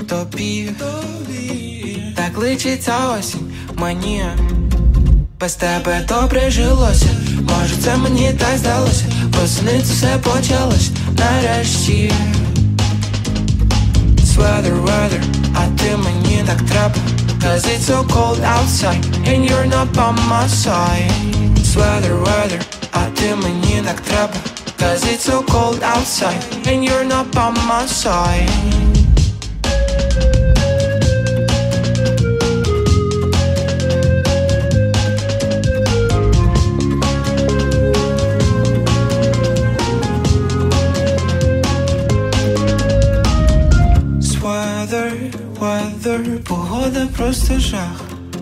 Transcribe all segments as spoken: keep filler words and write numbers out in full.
тобі так личиться осінь мені, без тебе добре жилося. Може це мені так здалося, восени все почалось нарешті. Weather, weather, а ти мені так треба, cause it's so cold outside and you're not by my side. Weather, weather, а ти мені так треба, cause it's so cold outside and you're not by my side. Weather, погода просто жах.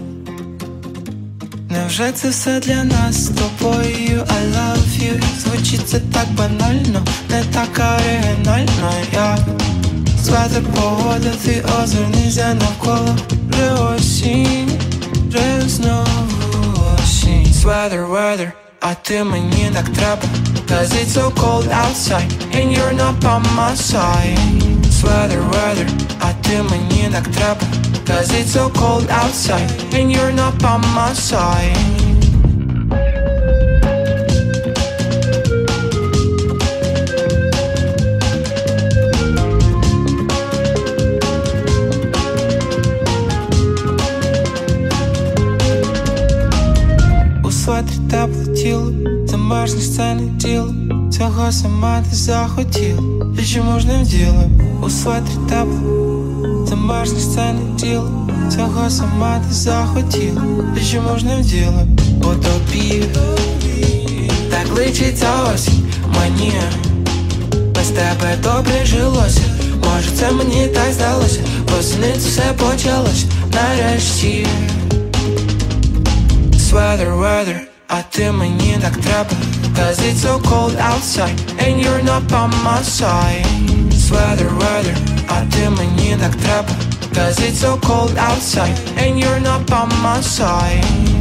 Невже це все для нас з тобою? I love you. Звучить це так банально, не так оригінально. Я Weather, погода, ти озирнися навколо. Вже осінь, вже знову осінь. Weather, weather, а ти мені так треба, cause it's so cold outside and you're not by my side. Weather, weather, а ти мені так треба, cause it's so cold outside and you're not by my side. У светрі тепле тіло, замерзлиш це не діло, цього сама ти захотіла, і чому ж не вділа? У светрі тепло, замерзлиш це не діло, цього сама ти захотіла, і чому ж не вділа? По тобі так личиться осінь мені, без тебе добре жилося. Може це мені так здалося, восени все почалось нарешті. Weather, weather, а ти мені так треба, cause it's so cold outside and you're not by my side. Weather, weather, а ти мені так треба, cause it's so cold outside and you're not by my side.